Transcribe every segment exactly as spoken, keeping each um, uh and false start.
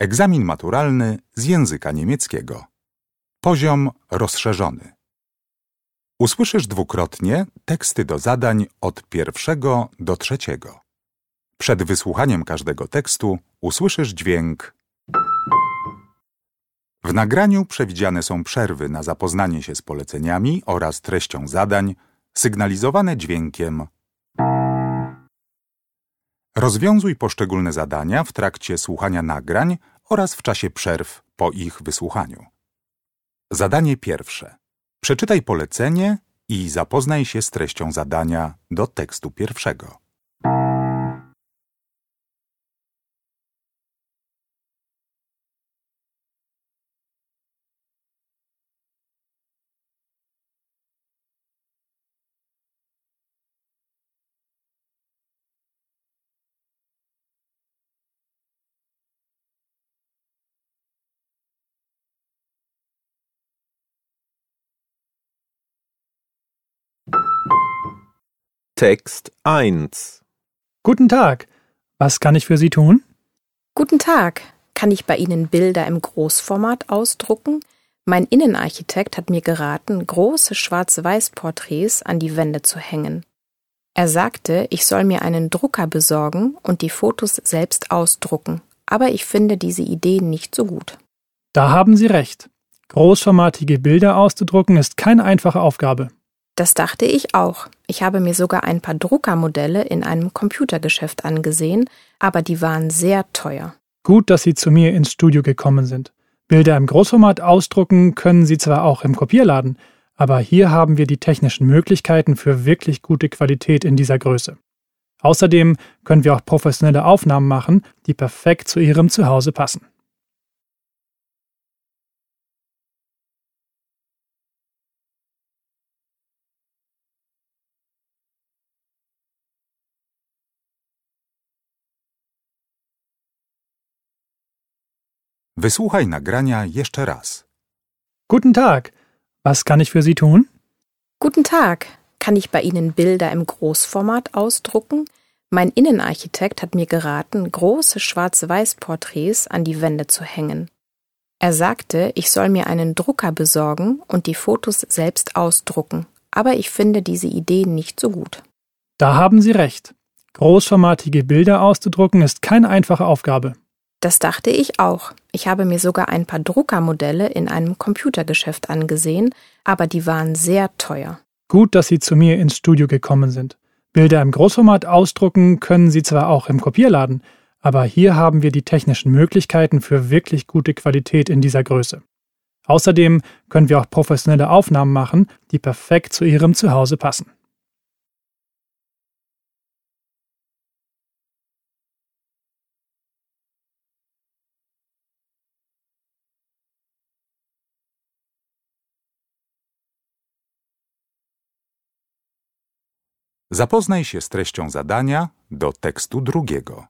Egzamin maturalny z języka niemieckiego. Poziom rozszerzony. Usłyszysz dwukrotnie teksty do zadań od pierwszego do trzeciego. Przed wysłuchaniem każdego tekstu usłyszysz dźwięk. W nagraniu przewidziane są przerwy na zapoznanie się z poleceniami oraz treścią zadań, sygnalizowane dźwiękiem. Rozwiązuj poszczególne zadania w trakcie słuchania nagrań oraz w czasie przerw po ich wysłuchaniu. Zadanie pierwsze. Przeczytaj polecenie i zapoznaj się z treścią zadania do tekstu pierwszego. Text eins. Guten Tag, was kann ich für Sie tun? Guten Tag, kann ich bei Ihnen Bilder im Großformat ausdrucken? Mein Innenarchitekt hat mir geraten, große Schwarz-Weiß-Porträts an die Wände zu hängen. Er sagte, ich soll mir einen Drucker besorgen und die Fotos selbst ausdrucken, aber ich finde diese Idee nicht so gut. Da haben Sie recht. Großformatige Bilder auszudrucken ist keine einfache Aufgabe. Das dachte ich auch. Ich habe mir sogar ein paar Druckermodelle in einem Computergeschäft angesehen, aber die waren sehr teuer. Gut, dass Sie zu mir ins Studio gekommen sind. Bilder im Großformat ausdrucken können Sie zwar auch im Kopierladen, aber hier haben wir die technischen Möglichkeiten für wirklich gute Qualität in dieser Größe. Außerdem können wir auch professionelle Aufnahmen machen, die perfekt zu Ihrem Zuhause passen. Wysłuchaj nagrania jeszcze raz. Guten Tag, was kann ich für Sie tun? Guten Tag, kann ich bei Ihnen Bilder im Großformat ausdrucken? Mein Innenarchitekt hat mir geraten, große Schwarz-Weiß-Porträts an die Wände zu hängen. Er sagte, ich soll mir einen Drucker besorgen und die Fotos selbst ausdrucken, aber ich finde diese Idee nicht so gut. Da haben Sie recht. Großformatige Bilder auszudrucken ist keine einfache Aufgabe. Das dachte ich auch. Ich habe mir sogar ein paar Druckermodelle in einem Computergeschäft angesehen, aber die waren sehr teuer. Gut, dass Sie zu mir ins Studio gekommen sind. Bilder im Großformat ausdrucken können Sie zwar auch im Kopierladen, aber hier haben wir die technischen Möglichkeiten für wirklich gute Qualität in dieser Größe. Außerdem können wir auch professionelle Aufnahmen machen, die perfekt zu Ihrem Zuhause passen. Zapoznaj się z treścią zadania do tekstu drugiego.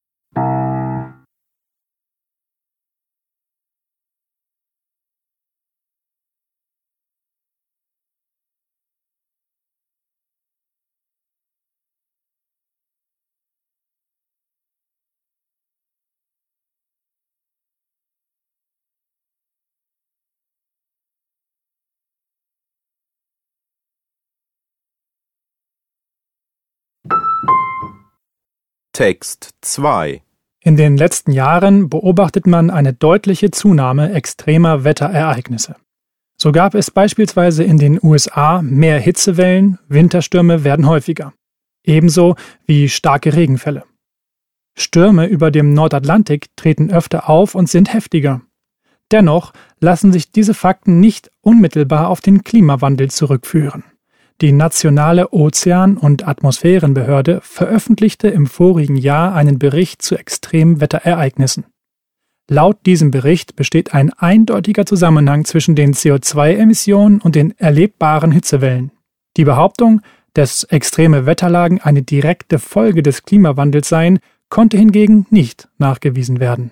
Text zwei. In den letzten Jahren beobachtet man eine deutliche Zunahme extremer Wetterereignisse. So gab es beispielsweise in den U S A mehr Hitzewellen, Winterstürme werden häufiger. Ebenso wie starke Regenfälle. Stürme über dem Nordatlantik treten öfter auf und sind heftiger. Dennoch lassen sich diese Fakten nicht unmittelbar auf den Klimawandel zurückführen. Die nationale Ozean- und Atmosphärenbehörde veröffentlichte im vorigen Jahr einen Bericht zu extremen Wetterereignissen. Laut diesem Bericht besteht ein eindeutiger Zusammenhang zwischen den C O zwei Emissionen und den erlebbaren Hitzewellen. Die Behauptung, dass extreme Wetterlagen eine direkte Folge des Klimawandels seien, konnte hingegen nicht nachgewiesen werden.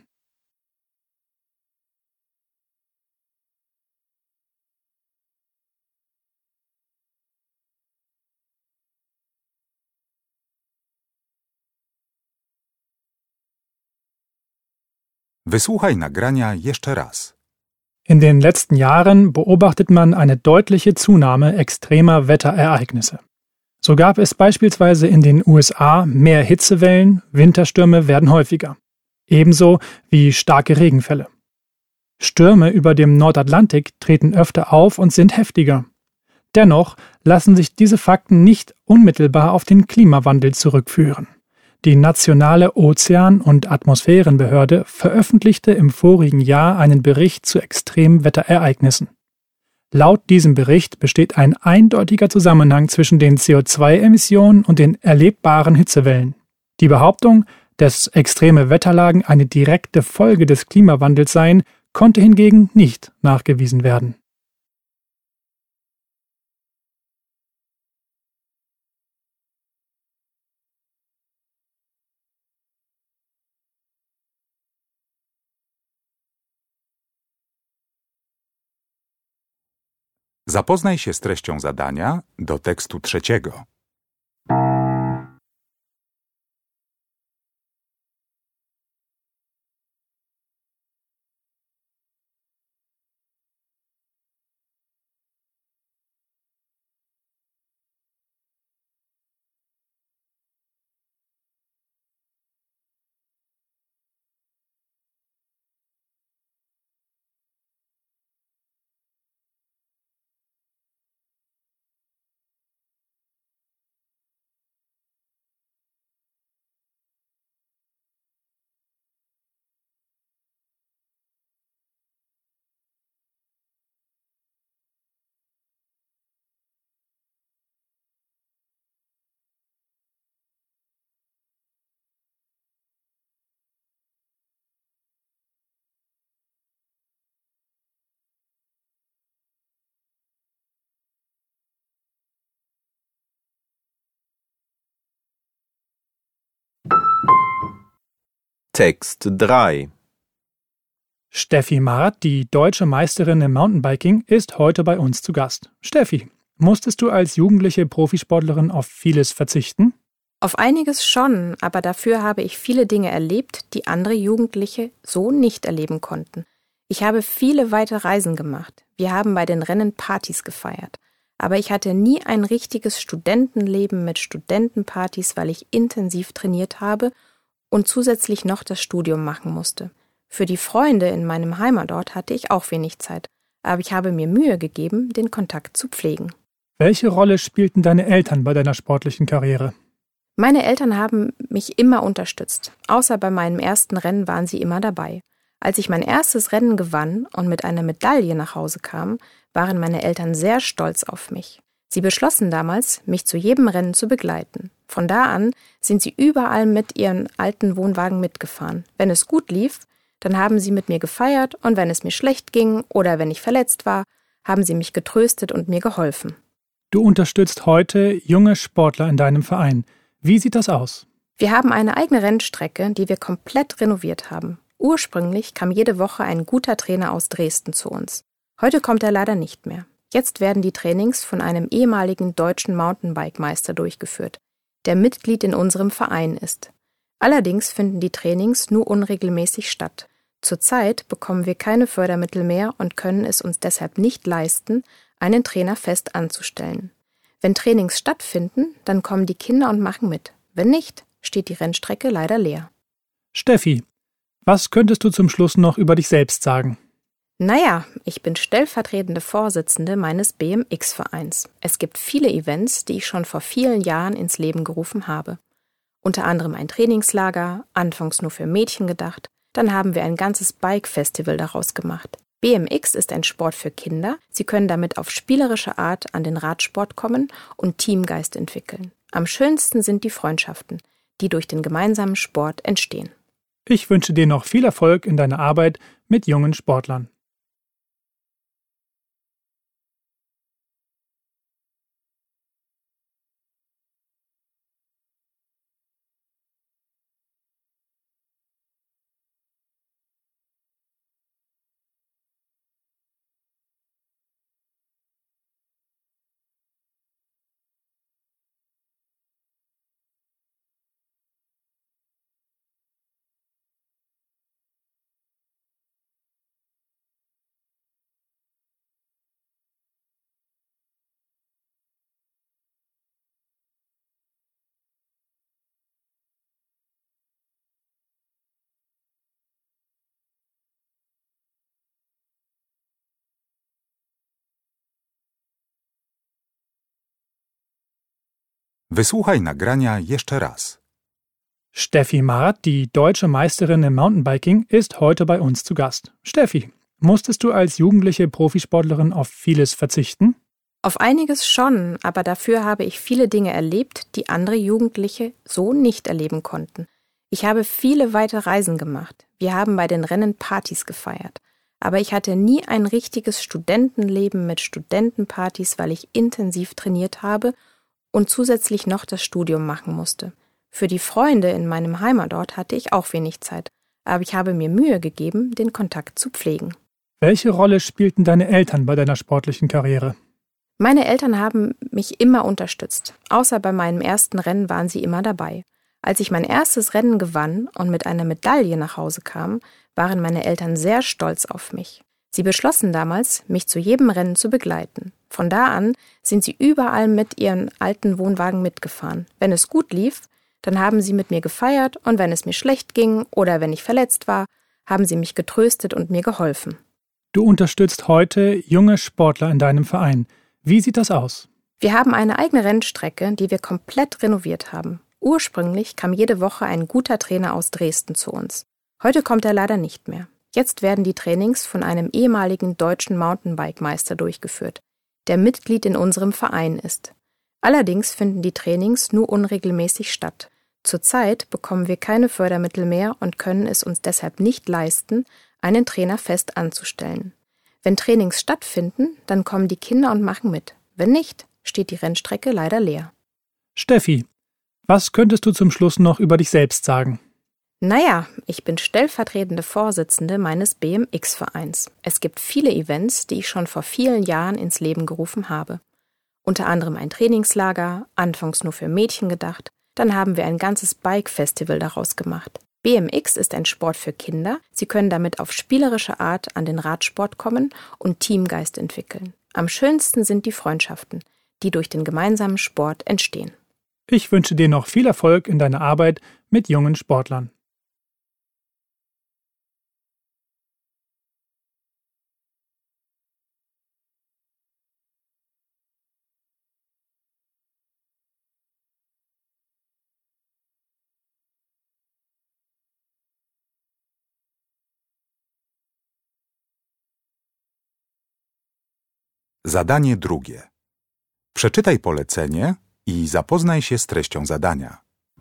Wysłuchaj nagrania jeszcze raz. In den letzten Jahren beobachtet man eine deutliche Zunahme extremer Wetterereignisse. So gab es beispielsweise in den U S A mehr Hitzewellen, Winterstürme werden häufiger. Ebenso wie starke Regenfälle. Stürme über dem Nordatlantik treten öfter auf und sind heftiger. Dennoch lassen sich diese Fakten nicht unmittelbar auf den Klimawandel zurückführen. Die Nationale Ozean- und Atmosphärenbehörde veröffentlichte im vorigen Jahr einen Bericht zu Extremwetterereignissen. Laut diesem Bericht besteht ein eindeutiger Zusammenhang zwischen den C O zwei Emissionen und den erlebbaren Hitzewellen. Die Behauptung, dass extreme Wetterlagen eine direkte Folge des Klimawandels seien, konnte hingegen nicht nachgewiesen werden. Zapoznaj się z treścią zadania do tekstu trzeciego. Text drei. Steffi Marat, die deutsche Meisterin im Mountainbiking, ist heute bei uns zu Gast. Steffi, musstest du als jugendliche Profisportlerin auf vieles verzichten? Auf einiges schon, aber dafür habe ich viele Dinge erlebt, die andere Jugendliche so nicht erleben konnten. Ich habe viele weite Reisen gemacht. Wir haben bei den Rennen Partys gefeiert. Aber ich hatte nie ein richtiges Studentenleben mit Studentenpartys, weil ich intensiv trainiert habe und zusätzlich noch das Studium machen musste. Für die Freunde in meinem Heimatort hatte ich auch wenig Zeit, aber ich habe mir Mühe gegeben, den Kontakt zu pflegen. Welche Rolle spielten deine Eltern bei deiner sportlichen Karriere? Meine Eltern haben mich immer unterstützt. Außer bei meinem ersten Rennen waren sie immer dabei. Als ich mein erstes Rennen gewann und mit einer Medaille nach Hause kam, waren meine Eltern sehr stolz auf mich. Sie beschlossen damals, mich zu jedem Rennen zu begleiten. Von da an sind sie überall mit ihren alten Wohnwagen mitgefahren. Wenn es gut lief, dann haben sie mit mir gefeiert und wenn es mir schlecht ging oder wenn ich verletzt war, haben sie mich getröstet und mir geholfen. Du unterstützt heute junge Sportler in deinem Verein. Wie sieht das aus? Wir haben eine eigene Rennstrecke, die wir komplett renoviert haben. Ursprünglich kam jede Woche ein guter Trainer aus Dresden zu uns. Heute kommt er leider nicht mehr. Jetzt werden die Trainings von einem ehemaligen deutschen Mountainbike-Meister durchgeführt, der Mitglied in unserem Verein ist. Allerdings finden die Trainings nur unregelmäßig statt. Zurzeit bekommen wir keine Fördermittel mehr und können es uns deshalb nicht leisten, einen Trainer fest anzustellen. Wenn Trainings stattfinden, dann kommen die Kinder und machen mit. Wenn nicht, steht die Rennstrecke leider leer. Steffi, was könntest du zum Schluss noch über dich selbst sagen? Naja, ich bin stellvertretende Vorsitzende meines B M X-Vereins. Es gibt viele Events, die ich schon vor vielen Jahren ins Leben gerufen habe. Unter anderem ein Trainingslager, anfangs nur für Mädchen gedacht. Dann haben wir ein ganzes Bike-Festival daraus gemacht. B M X ist ein Sport für Kinder. Sie können damit auf spielerische Art an den Radsport kommen und Teamgeist entwickeln. Am schönsten sind die Freundschaften, die durch den gemeinsamen Sport entstehen. Ich wünsche dir noch viel Erfolg in deiner Arbeit mit jungen Sportlern. Wysłuchaj nagrania jeszcze raz. Steffi Marath, die deutsche Meisterin im Mountainbiking, ist heute bei uns zu Gast. Steffi, musstest du als jugendliche Profisportlerin auf vieles verzichten? Auf einiges schon, aber dafür habe ich viele Dinge erlebt, die andere Jugendliche so nicht erleben konnten. Ich habe viele weite Reisen gemacht. Wir haben bei den Rennen Partys gefeiert. Aber ich hatte nie ein richtiges Studentenleben mit Studentenpartys, weil ich intensiv trainiert habe und zusätzlich noch das Studium machen musste. Für die Freunde in meinem Heimatort hatte ich auch wenig Zeit, aber ich habe mir Mühe gegeben, den Kontakt zu pflegen. Welche Rolle spielten deine Eltern bei deiner sportlichen Karriere? Meine Eltern haben mich immer unterstützt. Außer bei meinem ersten Rennen waren sie immer dabei. Als ich mein erstes Rennen gewann und mit einer Medaille nach Hause kam, waren meine Eltern sehr stolz auf mich. Sie beschlossen damals, mich zu jedem Rennen zu begleiten. Von da an sind sie überall mit ihren alten Wohnwagen mitgefahren. Wenn es gut lief, dann haben sie mit mir gefeiert und wenn es mir schlecht ging oder wenn ich verletzt war, haben sie mich getröstet und mir geholfen. Du unterstützt heute junge Sportler in deinem Verein. Wie sieht das aus? Wir haben eine eigene Rennstrecke, die wir komplett renoviert haben. Ursprünglich kam jede Woche ein guter Trainer aus Dresden zu uns. Heute kommt er leider nicht mehr. Jetzt werden die Trainings von einem ehemaligen deutschen Mountainbike-Meister durchgeführt, der Mitglied in unserem Verein ist. Allerdings finden die Trainings nur unregelmäßig statt. Zurzeit bekommen wir keine Fördermittel mehr und können es uns deshalb nicht leisten, einen Trainer fest anzustellen. Wenn Trainings stattfinden, dann kommen die Kinder und machen mit. Wenn nicht, steht die Rennstrecke leider leer. Steffi, was könntest du zum Schluss noch über dich selbst sagen? Naja, ich bin stellvertretende Vorsitzende meines B M X-Vereins. Es gibt viele Events, die ich schon vor vielen Jahren ins Leben gerufen habe. Unter anderem ein Trainingslager, anfangs nur für Mädchen gedacht. Dann haben wir ein ganzes Bike-Festival daraus gemacht. B M X ist ein Sport für Kinder. Sie können damit auf spielerische Art an den Radsport kommen und Teamgeist entwickeln. Am schönsten sind die Freundschaften, die durch den gemeinsamen Sport entstehen. Ich wünsche dir noch viel Erfolg in deiner Arbeit mit jungen Sportlern. Zadanie drugie. Przeczytaj polecenie i zapoznaj się z treścią zadania.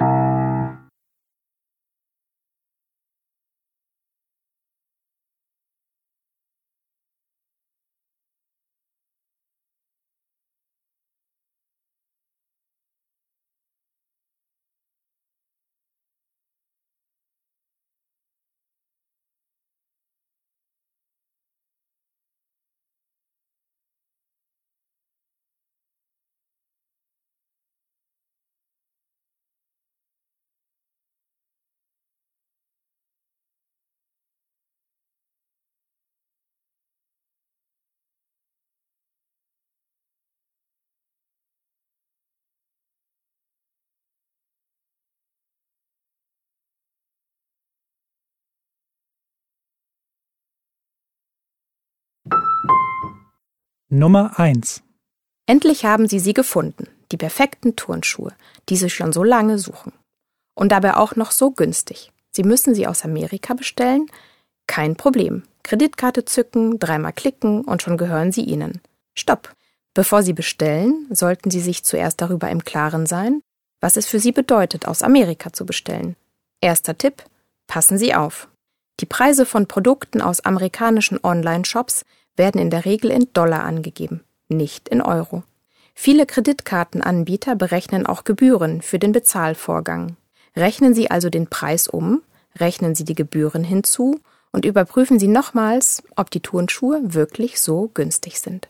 Nummer eins. Endlich haben sie sie gefunden, die perfekten Turnschuhe, die sie schon so lange suchen. Und dabei auch noch so günstig. Sie müssen sie aus Amerika bestellen? Kein Problem. Kreditkarte zücken, dreimal klicken und schon gehören sie Ihnen. Stopp! Bevor Sie bestellen, sollten Sie sich zuerst darüber im Klaren sein, was es für Sie bedeutet, aus Amerika zu bestellen. Erster Tipp: Passen Sie auf. Die Preise von Produkten aus amerikanischen Online-Shops werden in der Regel in Dollar angegeben, nicht in Euro. Viele Kreditkartenanbieter berechnen auch Gebühren für den Bezahlvorgang. Rechnen Sie also den Preis um, rechnen Sie die Gebühren hinzu und überprüfen Sie nochmals, ob die Turnschuhe wirklich so günstig sind.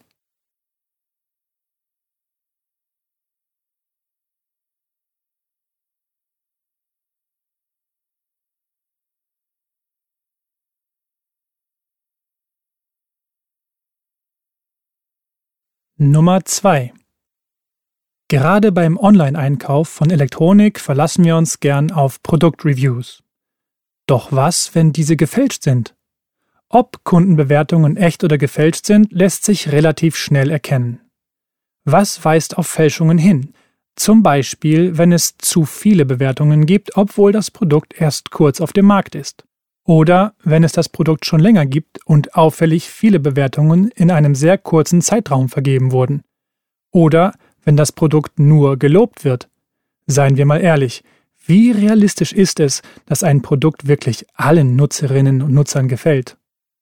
Nummer zwei. Gerade beim Online-Einkauf von Elektronik verlassen wir uns gern auf Produktreviews. Doch was, wenn diese gefälscht sind? Ob Kundenbewertungen echt oder gefälscht sind, lässt sich relativ schnell erkennen. Was weist auf Fälschungen hin? Zum Beispiel, wenn es zu viele Bewertungen gibt, obwohl das Produkt erst kurz auf dem Markt ist. Oder wenn es das Produkt schon länger gibt und auffällig viele Bewertungen in einem sehr kurzen Zeitraum vergeben wurden. Oder wenn das Produkt nur gelobt wird. Seien wir mal ehrlich, wie realistisch ist es, dass ein Produkt wirklich allen Nutzerinnen und Nutzern gefällt?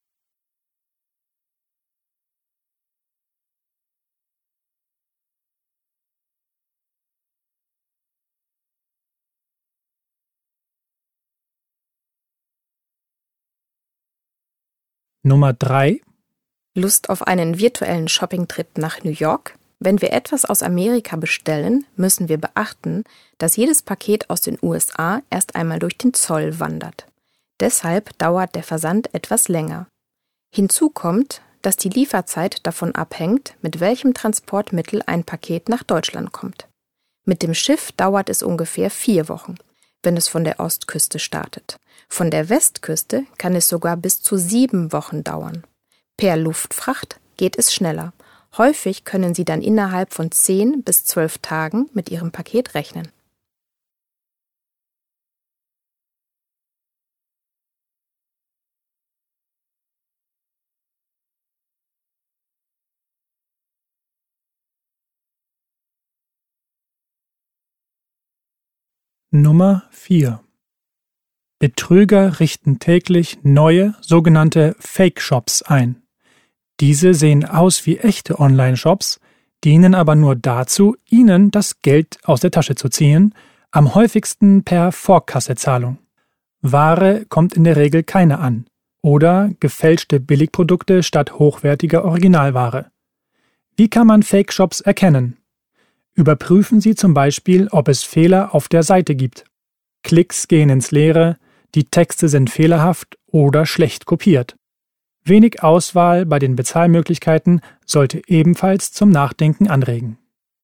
Nummer drei. Lust auf einen virtuellen Shoppingtrip nach New York? Wenn wir etwas aus Amerika bestellen, müssen wir beachten, dass jedes Paket aus den U S A erst einmal durch den Zoll wandert. Deshalb dauert der Versand etwas länger. Hinzu kommt, dass die Lieferzeit davon abhängt, mit welchem Transportmittel ein Paket nach Deutschland kommt. Mit dem Schiff dauert es ungefähr vier Wochen, wenn es von der Ostküste startet. Von der Westküste kann es sogar bis zu sieben Wochen dauern. Per Luftfracht geht es schneller. Häufig können Sie dann innerhalb von zehn bis zwölf Tagen mit Ihrem Paket rechnen. Nummer vier. Betrüger richten täglich neue, sogenannte Fake-Shops ein. Diese sehen aus wie echte Online-Shops, dienen aber nur dazu, Ihnen das Geld aus der Tasche zu ziehen, am häufigsten per Vorkassezahlung. Ware kommt in der Regel keine an oder gefälschte Billigprodukte statt hochwertiger Originalware. Wie kann man Fake-Shops erkennen? Überprüfen Sie zum Beispiel, ob es Fehler auf der Seite gibt. Klicks gehen ins Leere, die Texte sind fehlerhaft oder schlecht kopiert. Wenig Auswahl bei den Bezahlmöglichkeiten sollte ebenfalls zum Nachdenken anregen.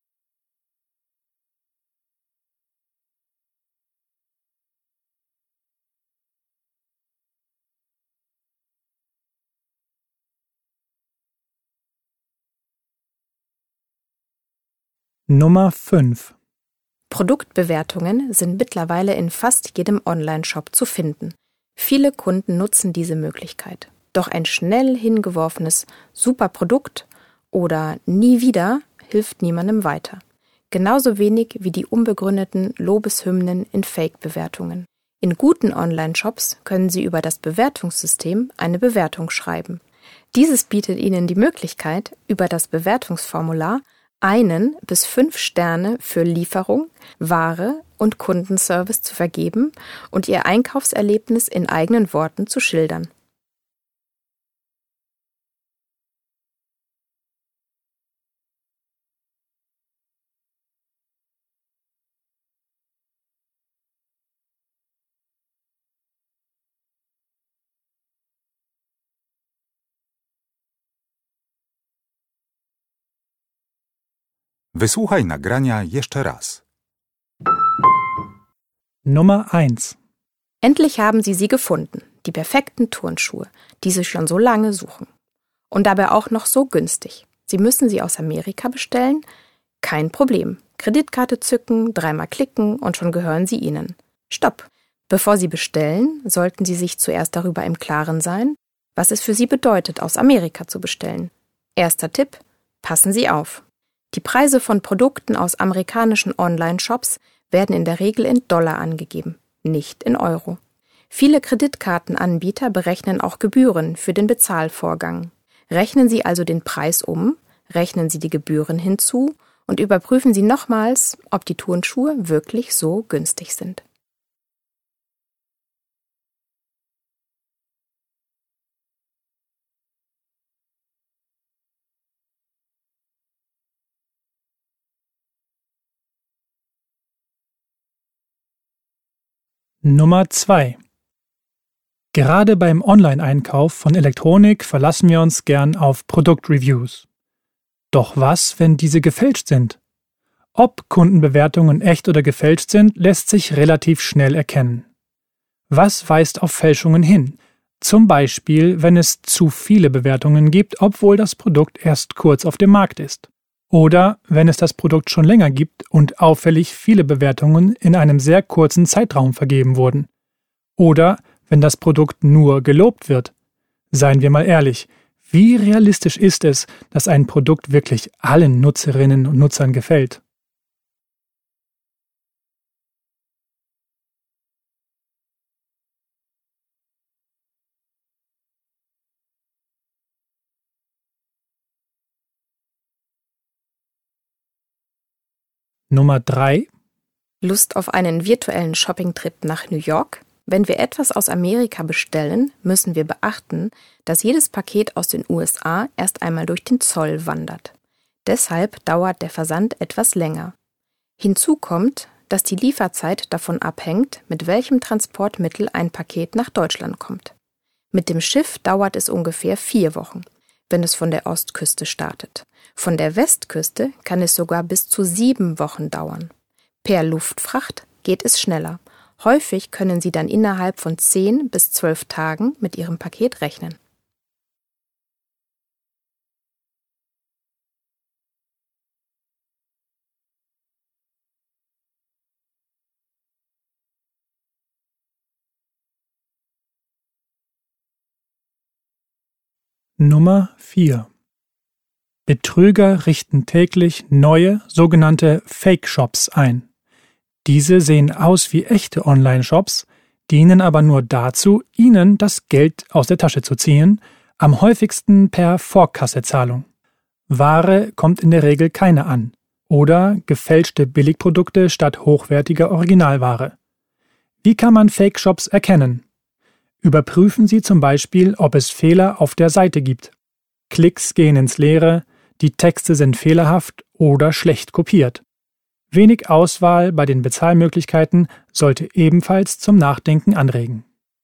Nummer fünf. Produktbewertungen sind mittlerweile in fast jedem Online-Shop zu finden. Viele Kunden nutzen diese Möglichkeit. Doch ein schnell hingeworfenes super Produkt oder nie wieder hilft niemandem weiter. Genauso wenig wie die unbegründeten Lobeshymnen in Fake-Bewertungen. In guten Online-Shops können Sie über das Bewertungssystem eine Bewertung schreiben. Dieses bietet Ihnen die Möglichkeit, über das Bewertungsformular einen bis fünf Sterne für Lieferung, Ware und Kundenservice zu vergeben und Ihr Einkaufserlebnis in eigenen Worten zu schildern. Wysłuchaj nagrania jeszcze raz. Nummer eins. Endlich haben Sie sie gefunden, die perfekten Turnschuhe, die Sie schon so lange suchen. Und dabei auch noch so günstig. Sie müssen sie aus Amerika bestellen? Kein Problem. Kreditkarte zücken, dreimal klicken und schon gehören sie Ihnen. Stopp! Bevor Sie bestellen, sollten Sie sich zuerst darüber im Klaren sein, was es für Sie bedeutet, aus Amerika zu bestellen. Erster Tipp: Passen Sie auf. Die Preise von Produkten aus amerikanischen Online-Shops werden in der Regel in Dollar angegeben, nicht in Euro. Viele Kreditkartenanbieter berechnen auch Gebühren für den Bezahlvorgang. Rechnen Sie also den Preis um, rechnen Sie die Gebühren hinzu und überprüfen Sie nochmals, ob die Turnschuhe wirklich so günstig sind. Nummer zwei. Gerade beim Online-Einkauf von Elektronik verlassen wir uns gern auf Produktreviews. Doch was, wenn diese gefälscht sind? Ob Kundenbewertungen echt oder gefälscht sind, lässt sich relativ schnell erkennen. Was weist auf Fälschungen hin? Zum Beispiel, wenn es zu viele Bewertungen gibt, obwohl das Produkt erst kurz auf dem Markt ist. Oder wenn es das Produkt schon länger gibt und auffällig viele Bewertungen in einem sehr kurzen Zeitraum vergeben wurden. Oder wenn das Produkt nur gelobt wird. Seien wir mal ehrlich, wie realistisch ist es, dass ein Produkt wirklich allen Nutzerinnen und Nutzern gefällt? Nummer drei. Lust auf einen virtuellen Shoppingtrip nach New York? Wenn wir etwas aus Amerika bestellen, müssen wir beachten, dass jedes Paket aus den U S A erst einmal durch den Zoll wandert. Deshalb dauert der Versand etwas länger. Hinzu kommt, dass die Lieferzeit davon abhängt, mit welchem Transportmittel ein Paket nach Deutschland kommt. Mit dem Schiff dauert es ungefähr vier Wochen, wenn es von der Ostküste startet. Von der Westküste kann es sogar bis zu sieben Wochen dauern. Per Luftfracht geht es schneller. Häufig können Sie dann innerhalb von zehn bis zwölf Tagen mit Ihrem Paket rechnen. Nummer vier. Betrüger richten täglich neue sogenannte Fake-Shops ein. Diese sehen aus wie echte Online-Shops, dienen aber nur dazu, Ihnen das Geld aus der Tasche zu ziehen, am häufigsten per Vorkassezahlung. Ware kommt in der Regel keine an oder gefälschte Billigprodukte statt hochwertiger Originalware. Wie kann man Fake-Shops erkennen? Überprüfen Sie zum Beispiel, ob es Fehler auf der Seite gibt. Klicks gehen ins Leere, die Texte sind fehlerhaft oder schlecht kopiert. Wenig Auswahl bei den Bezahlmöglichkeiten sollte ebenfalls zum Nachdenken anregen.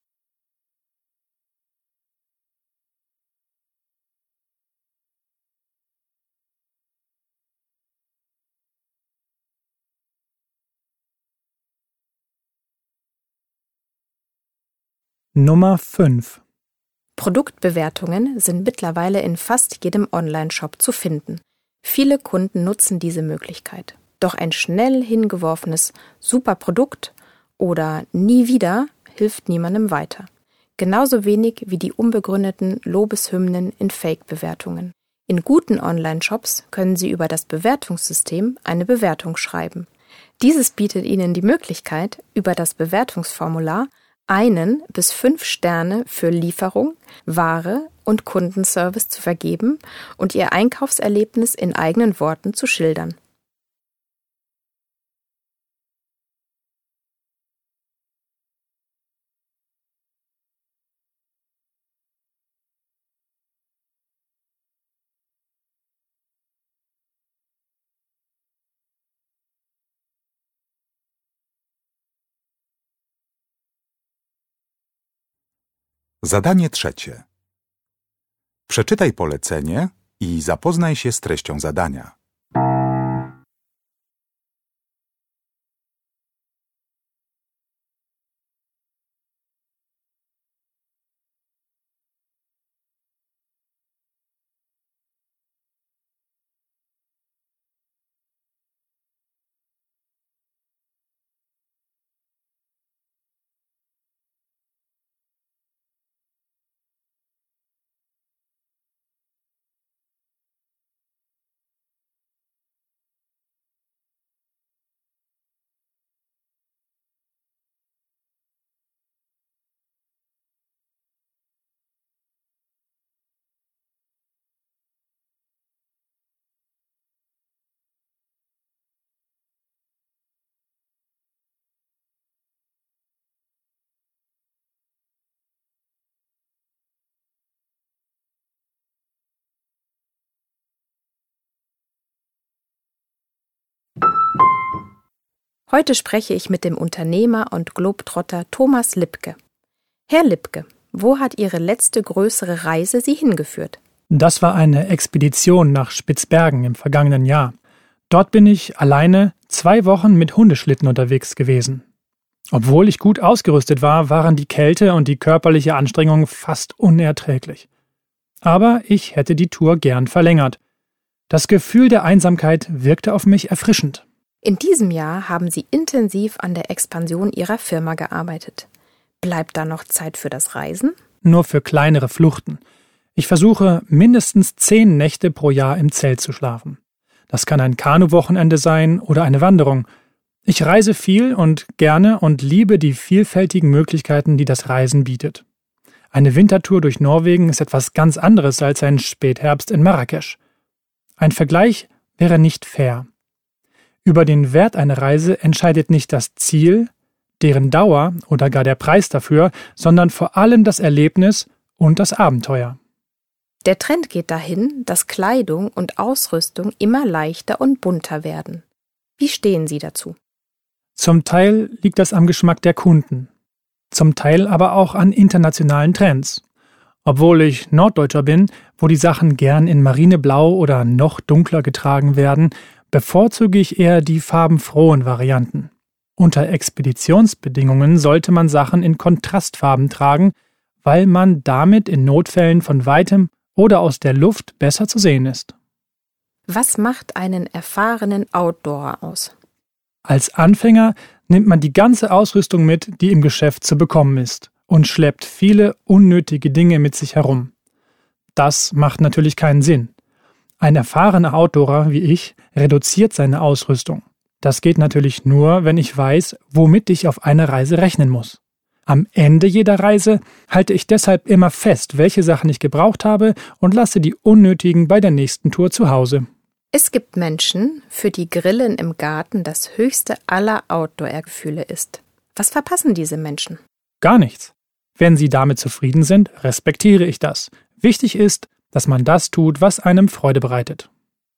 Nummer fünf. Produktbewertungen sind mittlerweile in fast jedem Online-Shop zu finden. Viele Kunden nutzen diese Möglichkeit. Doch ein schnell hingeworfenes super Produkt oder nie wieder hilft niemandem weiter. Genauso wenig wie die unbegründeten Lobeshymnen in Fake-Bewertungen. In guten Online-Shops können Sie über das Bewertungssystem eine Bewertung schreiben. Dieses bietet Ihnen die Möglichkeit, über das Bewertungsformular einen bis fünf Sterne für Lieferung, Ware und Kundenservice zu vergeben und Ihr Einkaufserlebnis in eigenen Worten zu schildern. Zadanie trzecie. Przeczytaj polecenie i zapoznaj się z treścią zadania. Heute spreche ich mit dem Unternehmer und Globetrotter Thomas Lipke. Herr Lipke, wo hat Ihre letzte größere Reise Sie hingeführt? Das war eine Expedition nach Spitzbergen im vergangenen Jahr. Dort bin ich alleine zwei Wochen mit Hundeschlitten unterwegs gewesen. Obwohl ich gut ausgerüstet war, waren die Kälte und die körperliche Anstrengung fast unerträglich. Aber ich hätte die Tour gern verlängert. Das Gefühl der Einsamkeit wirkte auf mich erfrischend. In diesem Jahr haben Sie intensiv an der Expansion Ihrer Firma gearbeitet. Bleibt da noch Zeit für das Reisen? Nur für kleinere Fluchten. Ich versuche, mindestens zehn Nächte pro Jahr im Zelt zu schlafen. Das kann ein Kanuwochenende sein oder eine Wanderung. Ich reise viel und gerne und liebe die vielfältigen Möglichkeiten, die das Reisen bietet. Eine Wintertour durch Norwegen ist etwas ganz anderes als ein Spätherbst in Marrakesch. Ein Vergleich wäre nicht fair. Über den Wert einer Reise entscheidet nicht das Ziel, deren Dauer oder gar der Preis dafür, sondern vor allem das Erlebnis und das Abenteuer. Der Trend geht dahin, dass Kleidung und Ausrüstung immer leichter und bunter werden. Wie stehen Sie dazu? Zum Teil liegt das am Geschmack der Kunden, zum Teil aber auch an internationalen Trends. Obwohl ich Norddeutscher bin, wo die Sachen gern in marineblau oder noch dunkler getragen werden, bevorzuge ich eher die farbenfrohen Varianten. Unter Expeditionsbedingungen sollte man Sachen in Kontrastfarben tragen, weil man damit in Notfällen von weitem oder aus der Luft besser zu sehen ist. Was macht einen erfahrenen Outdoorer aus? Als Anfänger nimmt man die ganze Ausrüstung mit, die im Geschäft zu bekommen ist, und schleppt viele unnötige Dinge mit sich herum. Das macht natürlich keinen Sinn. Ein erfahrener Outdoorer wie ich reduziert seine Ausrüstung. Das geht natürlich nur, wenn ich weiß, womit ich auf einer Reise rechnen muss. Am Ende jeder Reise halte ich deshalb immer fest, welche Sachen ich gebraucht habe und lasse die unnötigen bei der nächsten Tour zu Hause. Es gibt Menschen, für die Grillen im Garten das höchste aller Outdoor-Gefühle ist. Was verpassen diese Menschen? Gar nichts. Wenn sie damit zufrieden sind, respektiere ich das. Wichtig ist, dass man das tut, was einem Freude bereitet.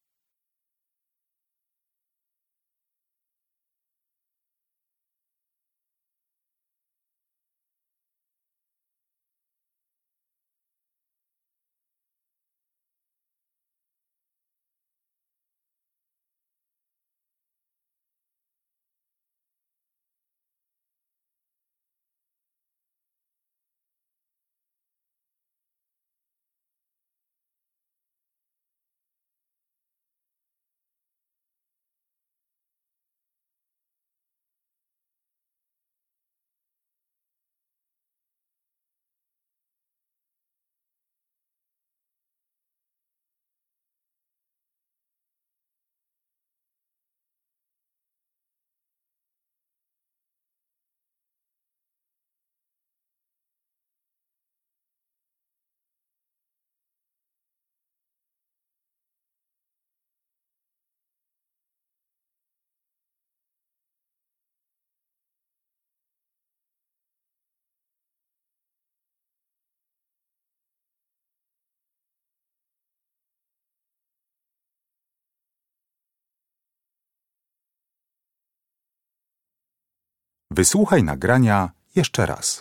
Wysłuchaj nagrania jeszcze raz.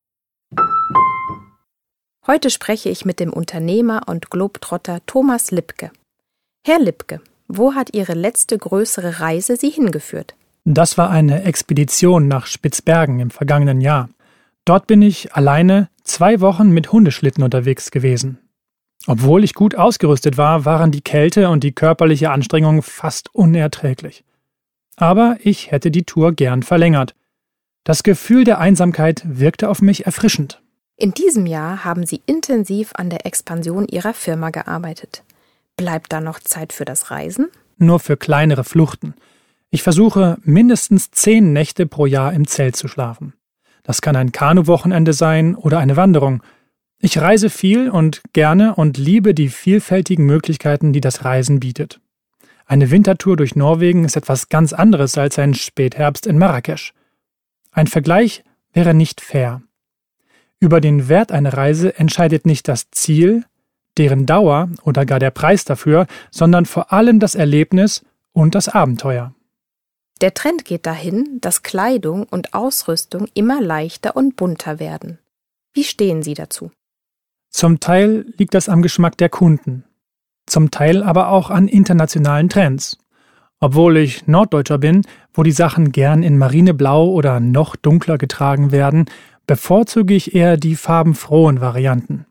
Heute spreche ich mit dem Unternehmer und Globetrotter Thomas Lipke. Herr Lipke, wo hat Ihre letzte größere Reise Sie hingeführt? Das war eine Expedition nach Spitzbergen im vergangenen Jahr. Dort bin ich alleine zwei Wochen mit Hundeschlitten unterwegs gewesen. Obwohl ich gut ausgerüstet war, waren die Kälte und die körperliche Anstrengung fast unerträglich. Aber ich hätte die Tour gern verlängert. Das Gefühl der Einsamkeit wirkte auf mich erfrischend. In diesem Jahr haben Sie intensiv an der Expansion Ihrer Firma gearbeitet. Bleibt da noch Zeit für das Reisen? Nur für kleinere Fluchten. Ich versuche, mindestens zehn Nächte pro Jahr im Zelt zu schlafen. Das kann ein Kanuwochenende sein oder eine Wanderung. Ich reise viel und gerne und liebe die vielfältigen Möglichkeiten, die das Reisen bietet. Eine Wintertour durch Norwegen ist etwas ganz anderes als ein Spätherbst in Marrakesch. Ein Vergleich wäre nicht fair. Über den Wert einer Reise entscheidet nicht das Ziel, deren Dauer oder gar der Preis dafür, sondern vor allem das Erlebnis und das Abenteuer. Der Trend geht dahin, dass Kleidung und Ausrüstung immer leichter und bunter werden. Wie stehen Sie dazu? Zum Teil liegt das am Geschmack der Kunden, zum Teil aber auch an internationalen Trends. Obwohl ich Norddeutscher bin, wo die Sachen gern in marineblau oder noch dunkler getragen werden, bevorzuge ich eher die farbenfrohen Varianten.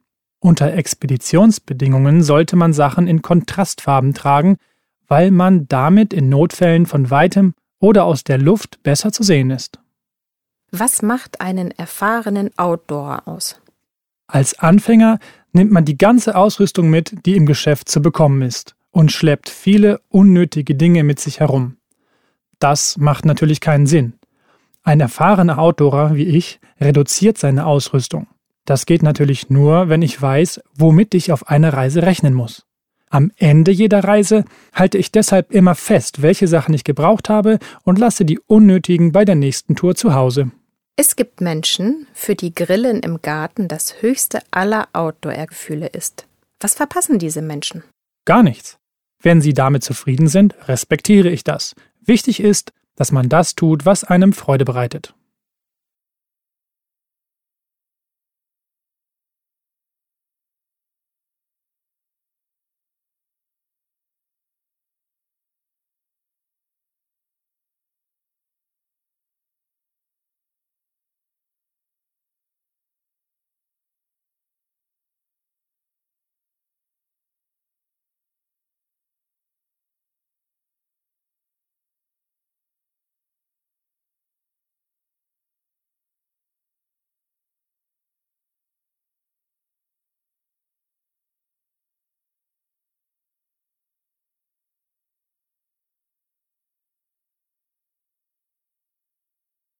Unter Expeditionsbedingungen sollte man Sachen in Kontrastfarben tragen, weil man damit in Notfällen von weitem oder aus der Luft besser zu sehen ist. Was macht einen erfahrenen Outdoorer aus? Als Anfänger nimmt man die ganze Ausrüstung mit, die im Geschäft zu bekommen ist, und schleppt viele unnötige Dinge mit sich herum. Das macht natürlich keinen Sinn. Ein erfahrener Outdoorer wie ich reduziert seine Ausrüstung. Das geht natürlich nur, wenn ich weiß, womit ich auf einer Reise rechnen muss. Am Ende jeder Reise halte ich deshalb immer fest, welche Sachen ich gebraucht habe und lasse die unnötigen bei der nächsten Tour zu Hause. Es gibt Menschen, für die Grillen im Garten das höchste aller Outdoor-Gefühle ist. Was verpassen diese Menschen? Gar nichts. Wenn sie damit zufrieden sind, respektiere ich das. Wichtig ist, dass man das tut, was einem Freude bereitet.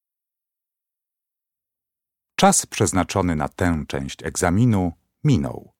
Czas przeznaczony na tę część egzaminu minął.